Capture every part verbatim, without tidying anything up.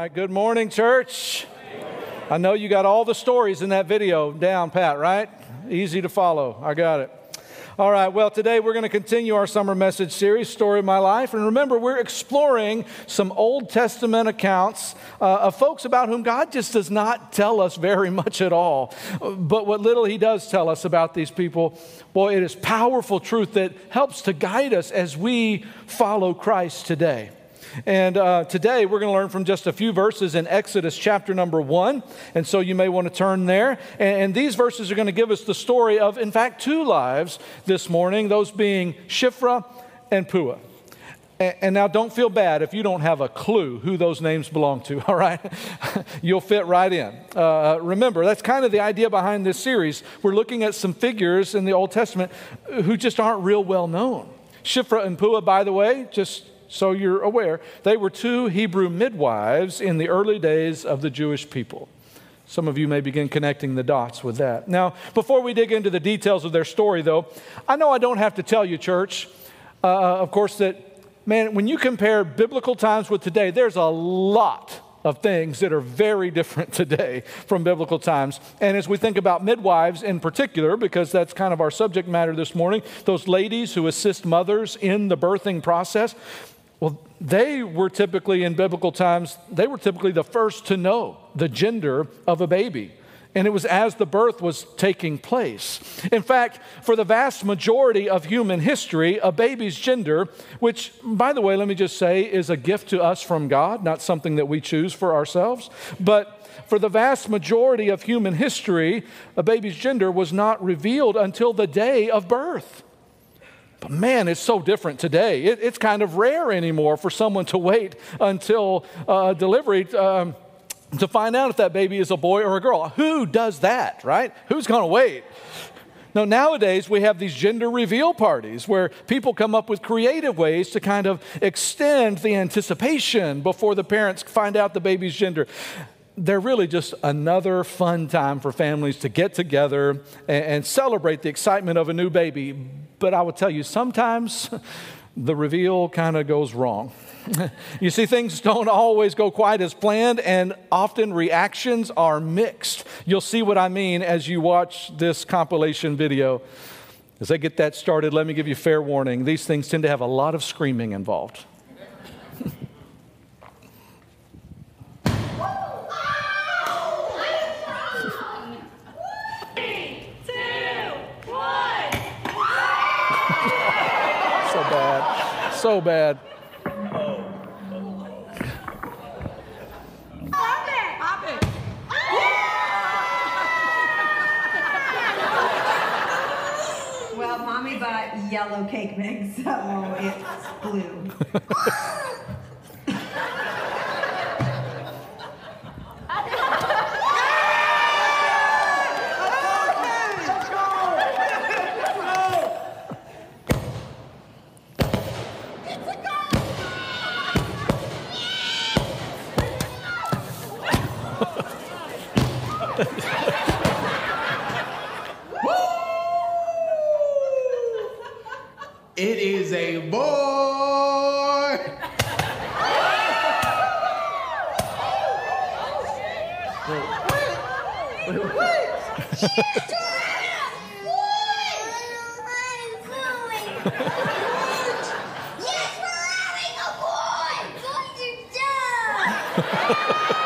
right, good morning, church. I know you got all the stories in that video down, Pat, right? Easy to follow. I got it. All right, well, today we're going to continue our summer message series, Story of My Life. And remember, we're exploring some Old Testament accounts uh, of folks about whom God just does not tell us very much at all. But what little he does tell us about these people, boy, it is powerful truth that helps to guide us as we follow Christ today. And uh, today we're going to learn from just a few verses in Exodus chapter number one. And so you may want to turn there. And, and these verses are going to give us the story of, in fact, two lives this morning, those being Shiphrah and Puah. And, and now don't feel bad if you don't have a clue who those names belong to, all right? You'll fit right in. Uh, remember, that's kind of the idea behind this series. We're looking at some figures in the Old Testament who just aren't real well known. Shiphrah and Puah, by the way, just so you're aware, they were two Hebrew midwives in the early days of the Jewish people. Some of you may begin connecting the dots with that. Now, before we dig into the details of their story, though, I know I don't have to tell you, church, uh, of course, that, man, when you compare biblical times with today, there's a lot of things that are very different today from biblical times. And as we think about midwives in particular, because that's kind of our subject matter this morning, those ladies who assist mothers in the birthing process, well, they were typically, in biblical times, they were typically the first to know the gender of a baby. And it was as the birth was taking place. In fact, for the vast majority of human history, a baby's gender, which, by the way, let me just say, is a gift to us from God, not something that we choose for ourselves. But for the vast majority of human history, a baby's gender was not revealed until the day of birth. But man, it's so different today. It, it's kind of rare anymore for someone to wait until uh, delivery um, to find out if that baby is a boy or a girl. Who does that, right? Who's going to wait? Now, nowadays, we have these gender reveal parties where people come up with creative ways to kind of extend the anticipation before the parents find out the baby's gender. They're really just another fun time for families to get together and, and celebrate the excitement of a new baby. But I will tell you, sometimes the reveal kind of goes wrong. You see, things don't always go quite as planned, and often reactions are mixed. You'll see what I mean as you watch this compilation video. As I get that started, let me give you fair warning. These things tend to have a lot of screaming involved. So bad. So bad. Well, Mommy bought yellow cake mix, so it's blue. It is a boy. Wait, wait, wait. Yes, we're having a boy. Boys are dumb.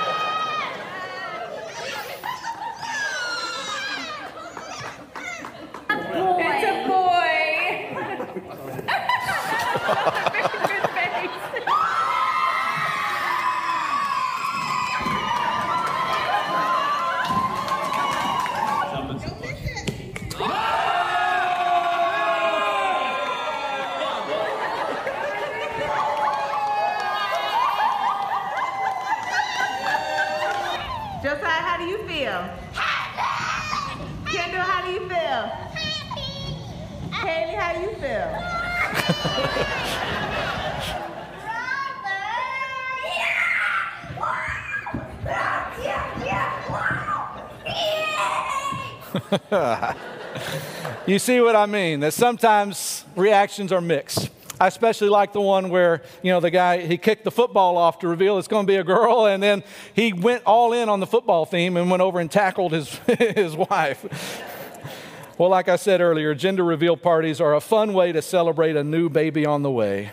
It's a boy. Good face. Josiah, how do you feel? Happy. Kendall, how do you feel? Happy. Haley, how do you feel? You see what I mean? That sometimes reactions are mixed. I especially like the one where, you know, the guy, he kicked the football off to reveal it's going to be a girl, and then he went all in on the football theme and went over and tackled his, his wife. Well, like I said earlier, gender reveal parties are a fun way to celebrate a new baby on the way.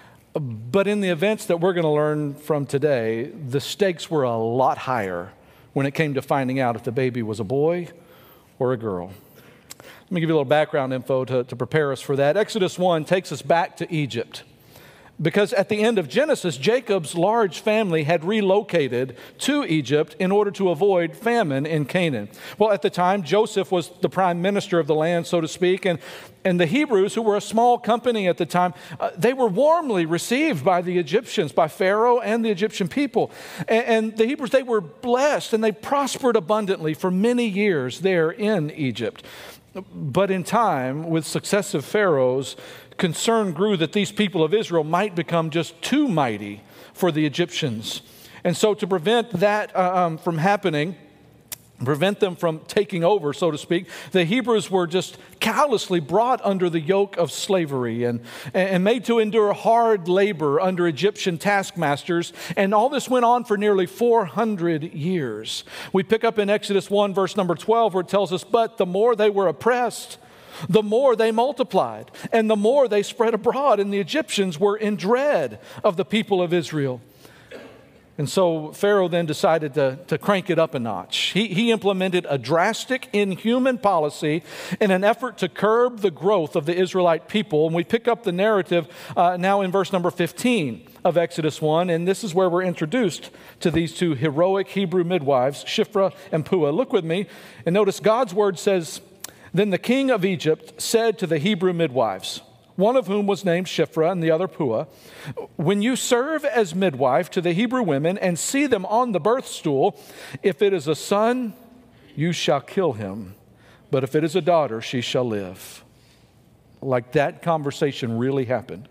But in the events that we're going to learn from today, the stakes were a lot higher when it came to finding out if the baby was a boy or a girl. Let me give you a little background info to, to prepare us for that. Exodus one takes us back to Egypt, because at the end of Genesis, Jacob's large family had relocated to Egypt in order to avoid famine in Canaan. Well, at the time, Joseph was the prime minister of the land, so to speak, and, and the Hebrews, who were a small company at the time, uh, they were warmly received by the Egyptians, by Pharaoh and the Egyptian people. And, and the Hebrews, they were blessed and they prospered abundantly for many years there in Egypt. But in time, with successive pharaohs, concern grew that these people of Israel might become just too mighty for the Egyptians. And so to prevent that uh, um, from happening, prevent them from taking over, so to speak, the Hebrews were just callously brought under the yoke of slavery and, and made to endure hard labor under Egyptian taskmasters. And all this went on for nearly four hundred years. We pick up in Exodus one, verse number twelve, where it tells us, "But the more they were oppressed, the more they multiplied, and the more they spread abroad, and the Egyptians were in dread of the people of Israel." And so Pharaoh then decided to, to crank it up a notch. He, he implemented a drastic, inhuman policy in an effort to curb the growth of the Israelite people. And we pick up the narrative uh, now in verse number fifteen of Exodus one, and this is where we're introduced to these two heroic Hebrew midwives, Shiphrah and Puah. Look with me, and notice God's word says, "Then the king of Egypt said to the Hebrew midwives," one of whom was named Shiphrah and the other Puah, "When you serve as midwife to the Hebrew women and see them on the birth stool, if it is a son, you shall kill him. But if it is a daughter, she shall live." Like that conversation really happened.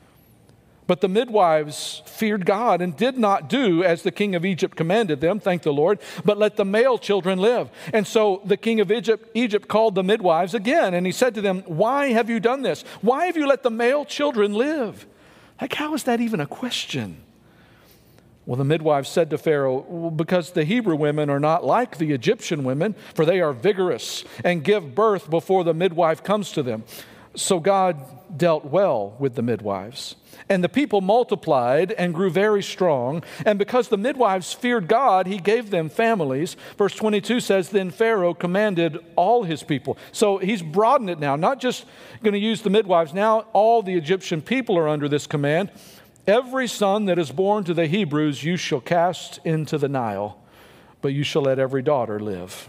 But the midwives feared God and did not do as the king of Egypt commanded them, thank the Lord, but let the male children live. And so the king of Egypt, Egypt called the midwives again, and he said to them, "Why have you done this? Why have you let the male children live?" Like, how is that even a question? Well, the midwives said to Pharaoh, "Well, because the Hebrew women are not like the Egyptian women, for they are vigorous and give birth before the midwife comes to them." So God dealt well with the midwives. And the people multiplied and grew very strong. And because the midwives feared God, he gave them families. Verse twenty-two says, "Then Pharaoh commanded all his people." So he's broadened it now, not just going to use the midwives. Now all the Egyptian people are under this command. "Every son that is born to the Hebrews you shall cast into the Nile, but you shall let every daughter live."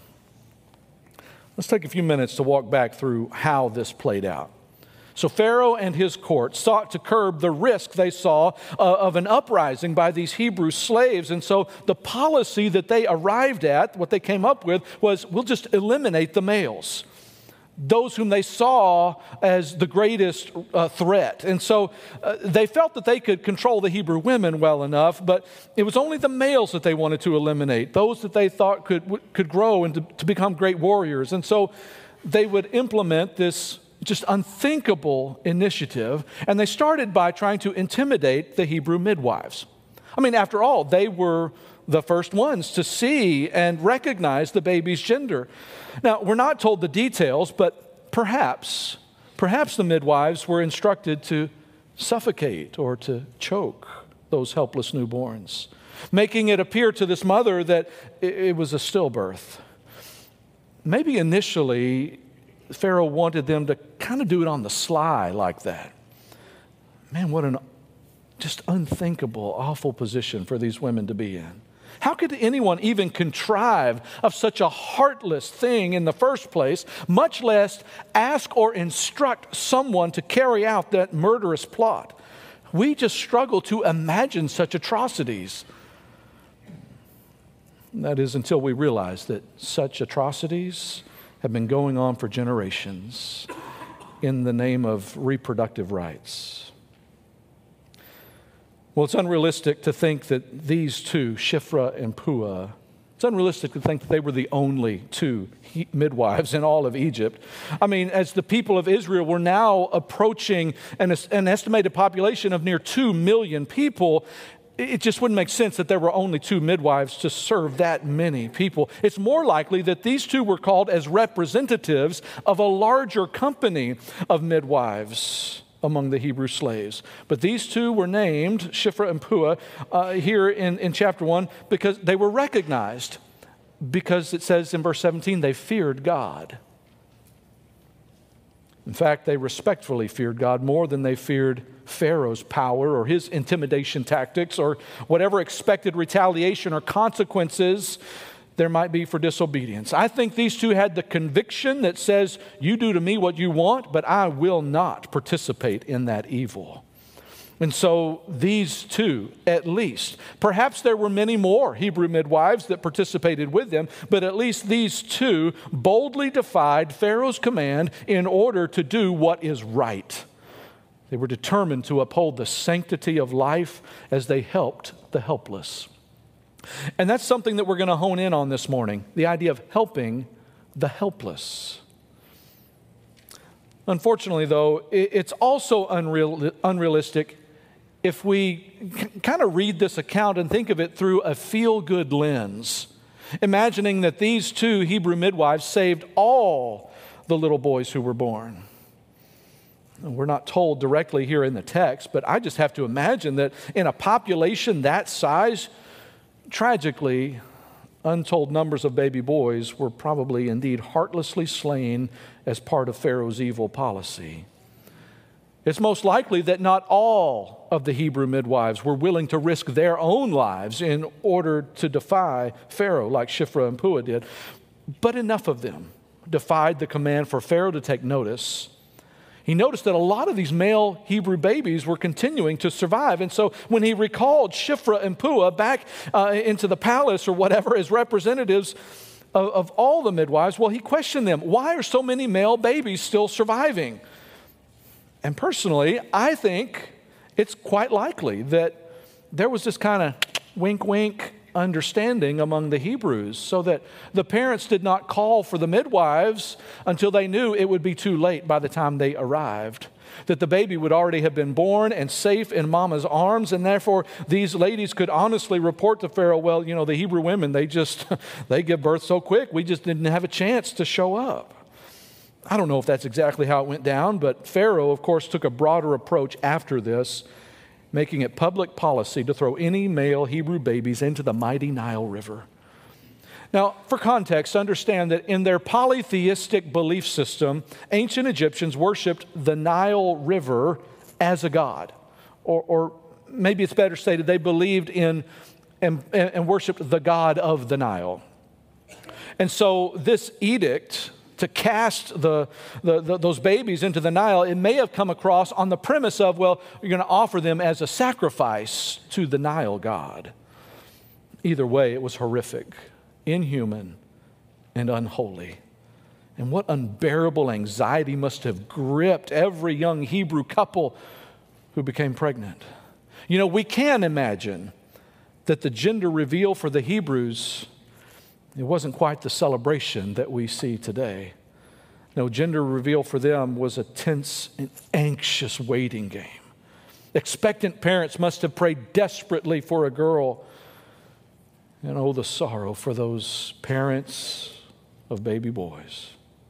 Let's take a few minutes to walk back through how this played out. So Pharaoh and his court sought to curb the risk they saw uh, of an uprising by these Hebrew slaves. And so the policy that they arrived at, what they came up with, was we'll just eliminate the males, those whom they saw as the greatest uh, threat. And so uh, they felt that they could control the Hebrew women well enough, but it was only the males that they wanted to eliminate, those that they thought could, could grow and to, to become great warriors. And so they would implement this just unthinkable initiative, and they started by trying to intimidate the Hebrew midwives. I mean, after all, they were the first ones to see and recognize the baby's gender. Now, we're not told the details, but perhaps, perhaps the midwives were instructed to suffocate or to choke those helpless newborns, making it appear to this mother that it was a stillbirth. Maybe initially, Pharaoh wanted them to kind of do it on the sly like that. Man, what an just unthinkable, awful position for these women to be in. How could anyone even contrive of such a heartless thing in the first place, much less ask or instruct someone to carry out that murderous plot? We just struggle to imagine such atrocities. That is until we realize that such atrocities have been going on for generations in the name of reproductive rights. Well, it's unrealistic to think that these two, Shiphrah and Puah, It's unrealistic to think that they were the only two he- midwives in all of Egypt. I mean, as the people of Israel were now approaching an, an estimated population of near two million people, it just wouldn't make sense that there were only two midwives to serve that many people. It's more likely that these two were called as representatives of a larger company of midwives among the Hebrew slaves. But these two were named, Shiphrah and Puah, uh, here in, in chapter one, because they were recognized, because it says in verse seventeen, they feared God. In fact, they respectfully feared God more than they feared Pharaoh's power or his intimidation tactics or whatever expected retaliation or consequences there might be for disobedience. I think these two had the conviction that says, you do to me what you want, but I will not participate in that evil. And so these two, at least, perhaps there were many more Hebrew midwives that participated with them, but at least these two boldly defied Pharaoh's command in order to do what is right. They were determined to uphold the sanctity of life as they helped the helpless. And that's something that we're going to hone in on this morning, the idea of helping the helpless. Unfortunately, though, it's also unreal, unrealistic if we kind of read this account and think of it through a feel-good lens, imagining that these two Hebrew midwives saved all the little boys who were born. We're not told directly here in the text, but I just have to imagine that in a population that size, tragically, untold numbers of baby boys were probably indeed heartlessly slain as part of Pharaoh's evil policy. It's most likely that not all of the Hebrew midwives were willing to risk their own lives in order to defy Pharaoh like Shiphrah and Puah did, but enough of them defied the command for Pharaoh to take notice. He noticed that a lot of these male Hebrew babies were continuing to survive. And so when he recalled Shiphrah and Puah back uh, into the palace or whatever as representatives of, of all the midwives, well, he questioned them. Why are so many male babies still surviving? And personally, I think it's quite likely that there was this kind of wink, wink understanding among the Hebrews so that the parents did not call for the midwives until they knew it would be too late by the time they arrived, that the baby would already have been born and safe in mama's arms, and therefore these ladies could honestly report to Pharaoh, well, you know, the Hebrew women, they just, they give birth so quick, we just didn't have a chance to show up. I don't know if that's exactly how it went down, but Pharaoh, of course, took a broader approach after this, making it public policy to throw any male Hebrew babies into the mighty Nile River. Now, for context, understand that in their polytheistic belief system, ancient Egyptians worshiped the Nile River as a god. Or, or maybe it's better stated, they believed in and, and worshiped the god of the Nile. And so this edict to cast the, the, the, those babies into the Nile, it may have come across on the premise of, well, you're going to offer them as a sacrifice to the Nile god. Either way, it was horrific, inhuman, and unholy. And what unbearable anxiety must have gripped every young Hebrew couple who became pregnant. You know, we can imagine that the gender reveal for the Hebrews, it wasn't quite the celebration that we see today. No, gender reveal for them was a tense and anxious waiting game. Expectant parents must have prayed desperately for a girl. And oh, the sorrow for those parents of baby boys.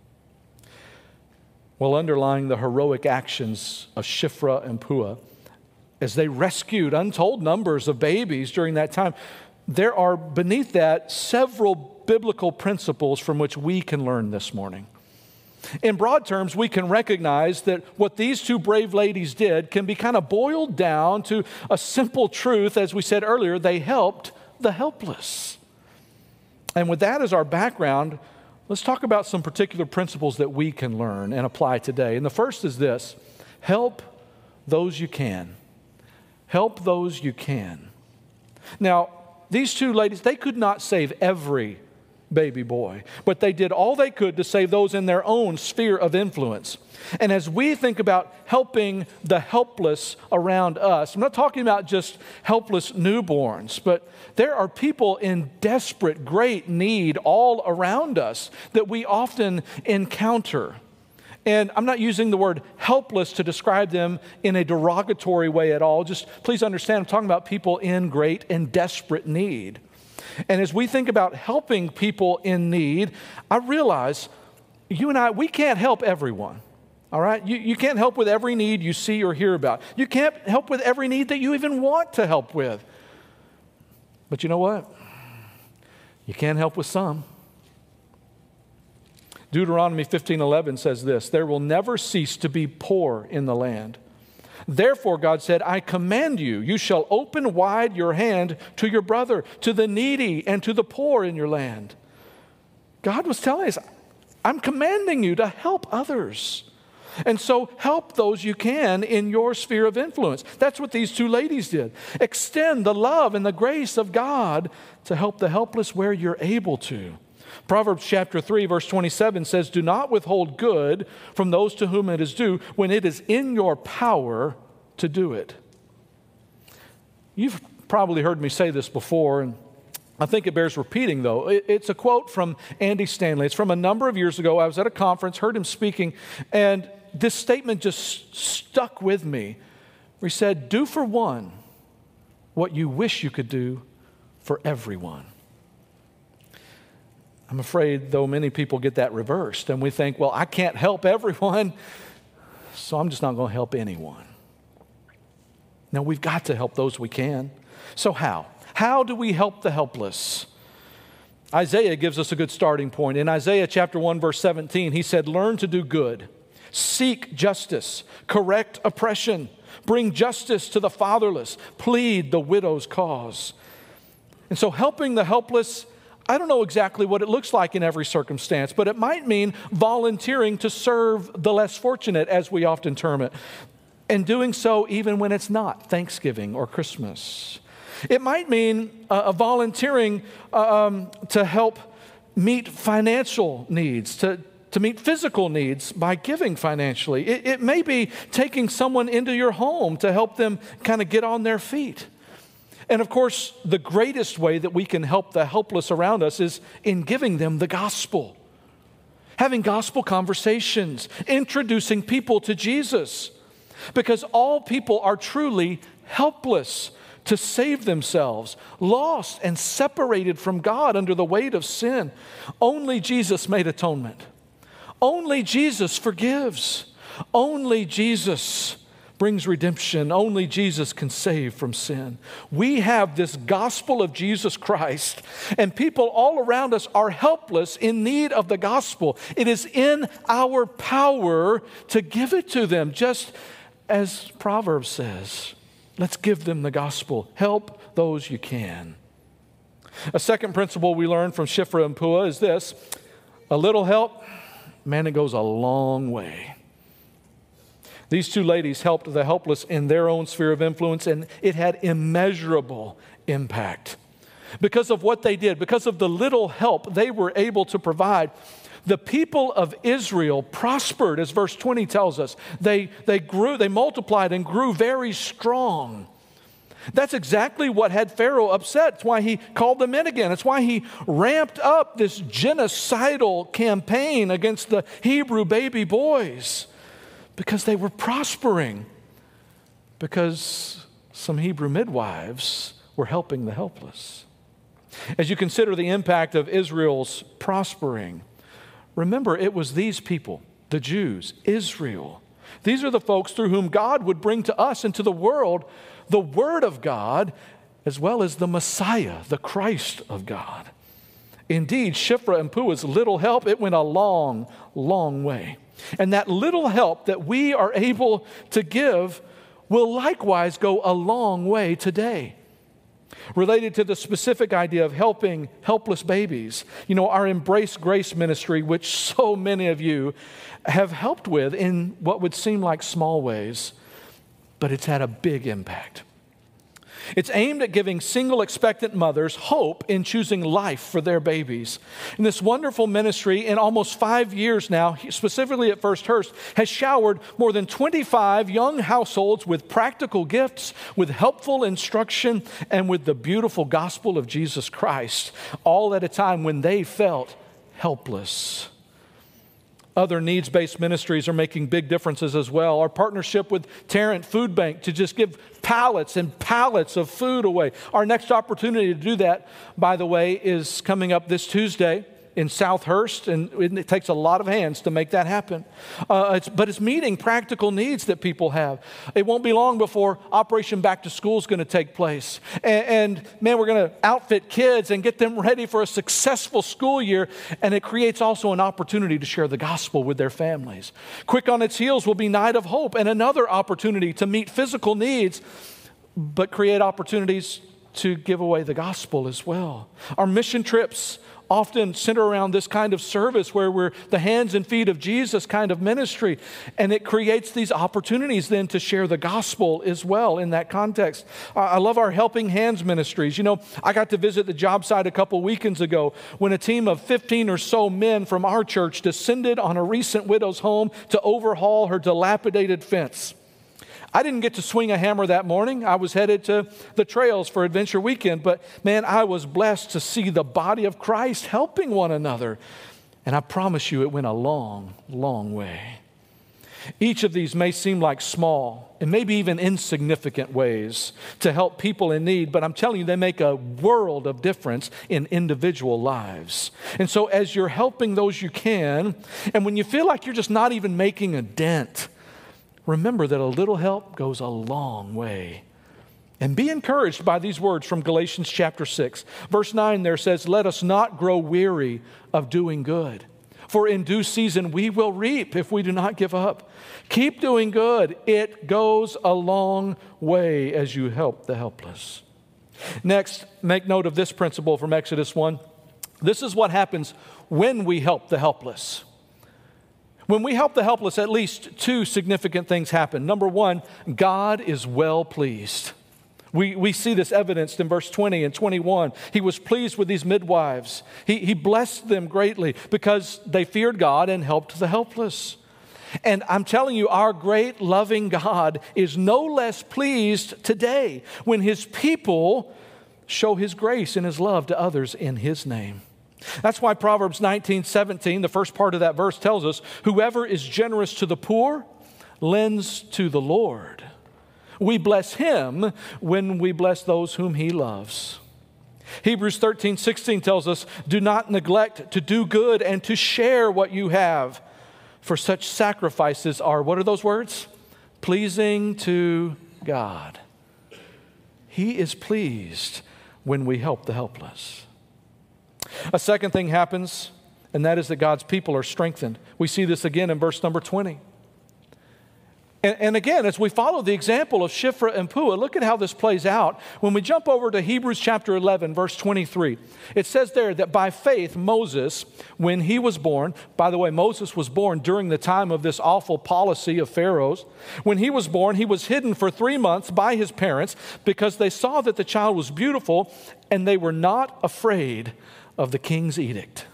Well, underlying the heroic actions of Shiphrah and Puah, as they rescued untold numbers of babies during that time, there are beneath that several biblical principles from which we can learn this morning. In broad terms, we can recognize that what these two brave ladies did can be kind of boiled down to a simple truth. As we said earlier, they helped the helpless. And with that as our background, let's talk about some particular principles that we can learn and apply today. And the first is this: help those you can. Help those you can. Now, these two ladies, they could not save every baby boy. But they did all they could to save those in their own sphere of influence. And as we think about helping the helpless around us, I'm not talking about just helpless newborns, but there are people in desperate, great need all around us that we often encounter. And I'm not using the word helpless to describe them in a derogatory way at all. Just please understand, I'm talking about people in great and desperate need. And as we think about helping people in need, I realize you and I, we can't help everyone. All right? You, you can't help with every need you see or hear about. You can't help with every need that you even want to help with. But you know what? You can help with some. Deuteronomy fifteen eleven says this, there will never cease to be poor in the land. Therefore, God said, I command you, you shall open wide your hand to your brother, to the needy, and to the poor in your land. God was telling us, I'm commanding you to help others. And so help those you can in your sphere of influence. That's what these two ladies did. Extend the love and the grace of God to help the helpless where you're able to. Proverbs chapter three, verse twenty-seven says, do not withhold good from those to whom it is due when it is in your power to do it. You've probably heard me say this before, and I think it bears repeating, though. It's a quote from Andy Stanley. It's from a number of years ago. I was at a conference, heard him speaking, and this statement just stuck with me. Where he said, do for one what you wish you could do for everyone. I'm afraid, though, many people get that reversed, and we think, well, I can't help everyone, so I'm just not going to help anyone. No, we've got to help those we can. So how? How do we help the helpless? Isaiah gives us a good starting point. In Isaiah chapter one, verse seventeen, he said, learn to do good, seek justice, correct oppression, bring justice to the fatherless, plead the widow's cause. And so helping the helpless, I don't know exactly what it looks like in every circumstance, but it might mean volunteering to serve the less fortunate, as we often term it, and doing so even when it's not Thanksgiving or Christmas. It might mean uh, volunteering um, to help meet financial needs, to, to meet physical needs by giving financially. It, it may be taking someone into your home to help them kind of get on their feet. And of course, the greatest way that we can help the helpless around us is in giving them the gospel. Having gospel conversations, introducing people to Jesus. Because all people are truly helpless to save themselves, lost and separated from God under the weight of sin. Only Jesus made atonement. Only Jesus forgives. Only Jesus brings redemption. Only Jesus can save from sin. We have this gospel of Jesus Christ, and people all around us are helpless in need of the gospel. It is in our power to give it to them, just as Proverbs says. Let's give them the gospel. Help those you can. A second principle we learn from Shiphrah and Puah is this: a little help, man, it goes a long way. These two ladies helped the helpless in their own sphere of influence, and it had immeasurable impact. Because of what they did, because of the little help they were able to provide, the people of Israel prospered, as verse twenty tells us. They, they grew, they multiplied and grew very strong. That's exactly what had Pharaoh upset. It's why he called them in again. It's why he ramped up this genocidal campaign against the Hebrew baby boys. Because they were prospering. Because some Hebrew midwives were helping the helpless. As you consider the impact of Israel's prospering, remember, it was these people, the Jews, Israel. These are the folks through whom God would bring to us and to the world the Word of God, as well as the Messiah, the Christ of God. Indeed, Shiphrah and Puah's little help, it went a long, long way. And that little help that we are able to give will likewise go a long way today. Related to the specific idea of helping helpless babies, you know, our Embrace Grace ministry, which so many of you have helped with in what would seem like small ways, but it's had a big impact. It's aimed at giving single expectant mothers hope in choosing life for their babies. And this wonderful ministry, in almost five years now, specifically at First Hurst, has showered more than twenty-five young households with practical gifts, with helpful instruction, and with the beautiful gospel of Jesus Christ, all at a time when they felt helpless. Other needs-based ministries are making big differences as well. Our partnership with Tarrant Food Bank to just give pallets and pallets of food away. Our next opportunity to do that, by the way, is coming up this Tuesday in Southhurst, and it takes a lot of hands to make that happen. Uh, it's, but it's meeting practical needs that people have. It won't be long before Operation Back to School is going to take place. And, and man, we're going to outfit kids and get them ready for a successful school year, and it creates also an opportunity to share the gospel with their families. Quick on its heels will be Night of Hope, and another opportunity to meet physical needs, but create opportunities to give away the gospel as well. Our mission trips often center around this kind of service where we're the hands and feet of Jesus kind of ministry. And it creates these opportunities then to share the gospel as well in that context. Uh, I love our Helping Hands ministries. You know, I got to visit the job site a couple weekends ago when a team of fifteen or so men from our church descended on a recent widow's home to overhaul her dilapidated fence. I didn't get to swing a hammer that morning. I was headed to the trails for Adventure Weekend, but man, I was blessed to see the body of Christ helping one another. And I promise you, it went a long, long way. Each of these may seem like small and maybe even insignificant ways to help people in need, but I'm telling you, they make a world of difference in individual lives. And so as you're helping those you can, and when you feel like you're just not even making a dent, remember that a little help goes a long way. And be encouraged by these words from Galatians chapter six. Verse nine there says, "Let us not grow weary of doing good, for in due season we will reap if we do not give up." Keep doing good. It goes a long way as you help the helpless. Next, make note of this principle from Exodus one. This is what happens when we help the helpless. When we help the helpless, at least two significant things happen. Number one, God is well pleased. We, we see this evidenced in verse twenty and twenty-one. He was pleased with these midwives. He, he blessed them greatly because they feared God and helped the helpless. And I'm telling you, our great loving God is no less pleased today when His people show His grace and His love to others in His name. That's why Proverbs nineteen seventeen, the first part of that verse tells us, "Whoever is generous to the poor lends to the Lord. We bless Him when we bless those whom He loves." Hebrews thirteen sixteen tells us, "Do not neglect to do good and to share what you have, for such sacrifices are," what are those words? "Pleasing to God." He is pleased when we help the helpless. A second thing happens, and that is that God's people are strengthened. We see this again in verse number twenty. And, and again, as we follow the example of Shiphrah and Puah, look at how this plays out. When we jump over to Hebrews chapter eleven, verse twenty-three, it says there that by faith Moses, when he was born, by the way, Moses was born during the time of this awful policy of Pharaoh's. When he was born, he was hidden for three months by his parents because they saw that the child was beautiful and they were not afraid of the king's edict.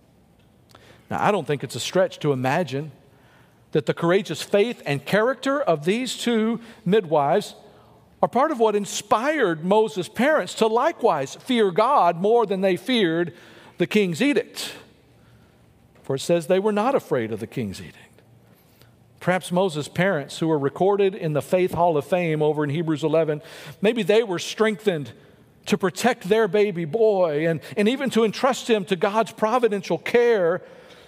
Now, I don't think it's a stretch to imagine that the courageous faith and character of these two midwives are part of what inspired Moses' parents to likewise fear God more than they feared the king's edict. For it says they were not afraid of the king's edict. Perhaps Moses' parents, who are recorded in the Faith Hall of Fame over in Hebrews eleven, maybe they were strengthened to protect their baby boy and, and even to entrust him to God's providential care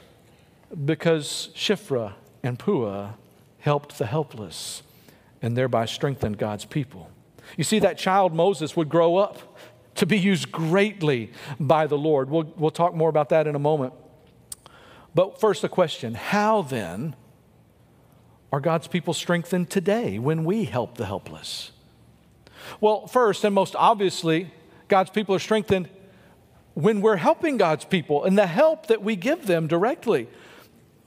because Shiphrah and Puah helped the helpless and thereby strengthened God's people. You see, that child Moses would grow up to be used greatly by the Lord. We'll, we'll talk more about that in a moment. But first, a question: how then are God's people strengthened today when we help the helpless? Well, first and most obviously, God's people are strengthened when we're helping God's people and the help that we give them directly.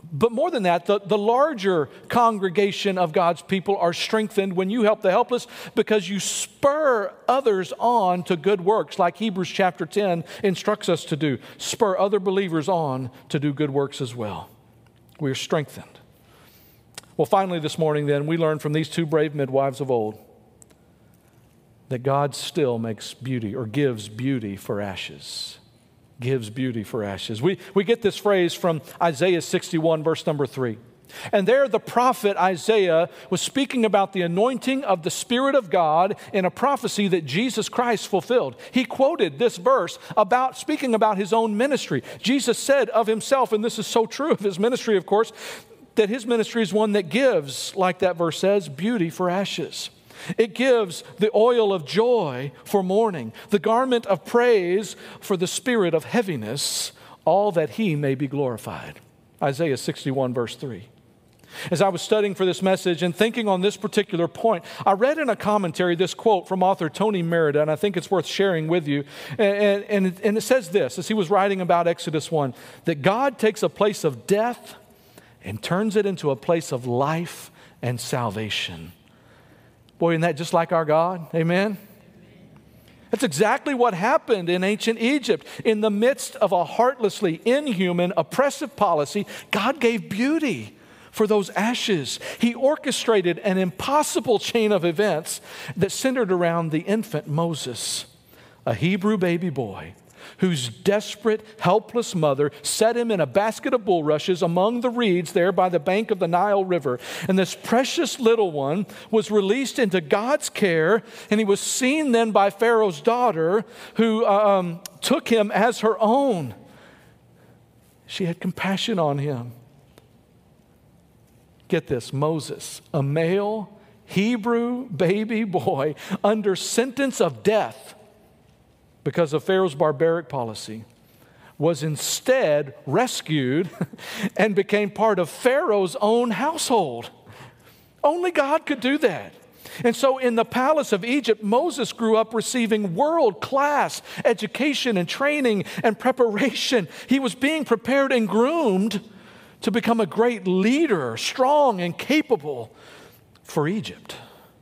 But more than that, the, the larger congregation of God's people are strengthened when you help the helpless because you spur others on to good works, like Hebrews chapter ten instructs us to do. Spur other believers on to do good works as well. We are strengthened. Well, finally this morning then, we learn from these two brave midwives of old that God still makes beauty or gives beauty for ashes. Gives beauty for ashes. We, we get this phrase from Isaiah sixty-one, verse number three. And there the prophet Isaiah was speaking about the anointing of the Spirit of God in a prophecy that Jesus Christ fulfilled. He quoted this verse about speaking about his own ministry. Jesus said of himself, and this is so true of his ministry, of course, that his ministry is one that gives, like that verse says, beauty for ashes. It gives the oil of joy for mourning, the garment of praise for the spirit of heaviness, all that he may be glorified. Isaiah sixty-one, verse three. As I was studying for this message and thinking on this particular point, I read in a commentary this quote from author Tony Merida, and I think it's worth sharing with you. And, and, and it says this, as he was writing about Exodus one, that God takes a place of death and turns it into a place of life and salvation. Boy, isn't that just like our God? Amen? That's exactly what happened in ancient Egypt. In the midst of a heartlessly inhuman, oppressive policy, God gave beauty for those ashes. He orchestrated an impossible chain of events that centered around the infant Moses, a Hebrew baby boy whose desperate, helplless mother set him in a basket of bulrushes among the reeds there by the bank of the Nile River. And this precious little one was released into God's care, and he was seen then by Pharaoh's daughter, who um, took him as her own. She had compassion on him. Get this, Moses, a male Hebrew baby boy under sentence of death because of Pharaoh's barbaric policy, was instead rescued and became part of Pharaoh's own household. Only God could do that. And so in the palace of Egypt, Moses grew up receiving world-class education and training and preparation. He was being prepared and groomed to become a great leader, strong and capable for Egypt.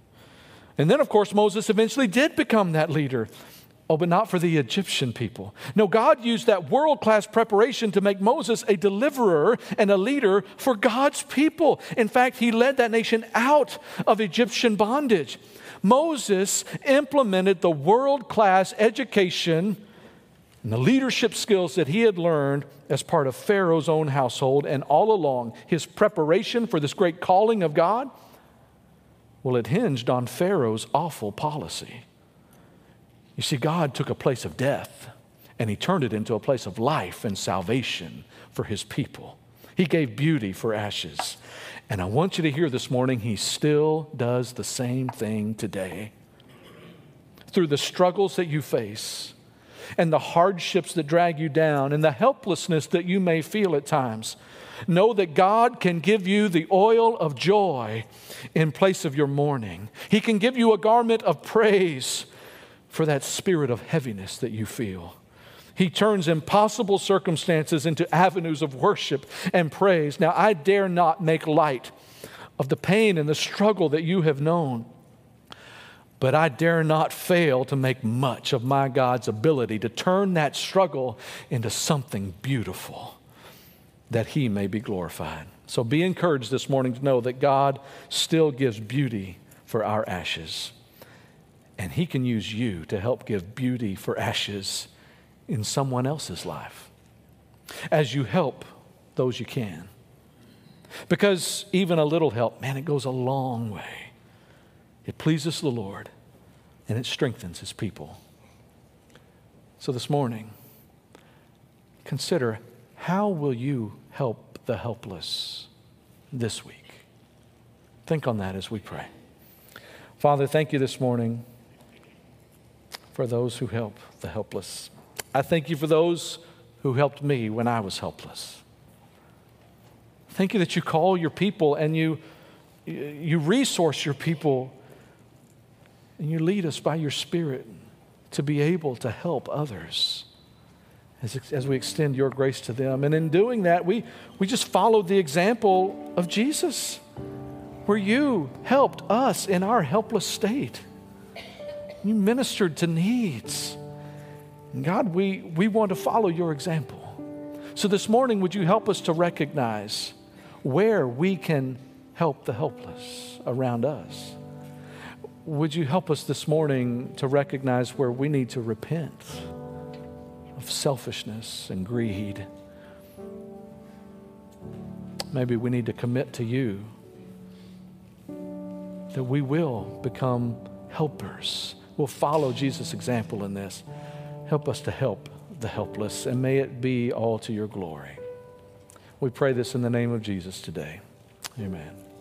And then, of course, Moses eventually did become that leader. Oh, but not for the Egyptian people. No, God used that world-class preparation to make Moses a deliverer and a leader for God's people. In fact, he led that nation out of Egyptian bondage. Moses implemented the world-class education and the leadership skills that he had learned as part of Pharaoh's own household, and all along, his preparation for this great calling of God, well, it hinged on Pharaoh's awful policy. You see, God took a place of death and he turned it into a place of life and salvation for his people. He gave beauty for ashes. And I want you to hear this morning, he still does the same thing today. Through the struggles that you face and the hardships that drag you down and the helplessness that you may feel at times, know that God can give you the oil of joy in place of your mourning. He can give you a garment of praise for that spirit of heaviness that you feel. He turns impossible circumstances into avenues of worship and praise. Now, I dare not make light of the pain and the struggle that you have known, but I dare not fail to make much of my God's ability to turn that struggle into something beautiful, that he may be glorified. So be encouraged this morning to know that God still gives beauty for our ashes. And he can use you to help give beauty for ashes in someone else's life as you help those you can. Because even a little help, man, it goes a long way. It pleases the Lord and it strengthens his people. So this morning, consider, how will you help the helpless this week? Think on that as we pray. Father, thank you this morning for those who help the helpless. I thank you for those who helped me when I was helpless. Thank you that you call your people and you, you resource your people and you lead us by your Spirit to be able to help others. as, as we extend your grace to them. And in doing that, we, we just followed the example of Jesus, where you helped us in our helpless state. You ministered to needs. And God, we, we want to follow your example. So this morning, would you help us to recognize where we can help the helpless around us? Would you help us this morning to recognize where we need to repent of selfishness and greed? Maybe we need to commit to you that we will become helpers. We'll follow Jesus' example in this. Help us to help the helpless, and may it be all to your glory. We pray this in the name of Jesus today. Amen.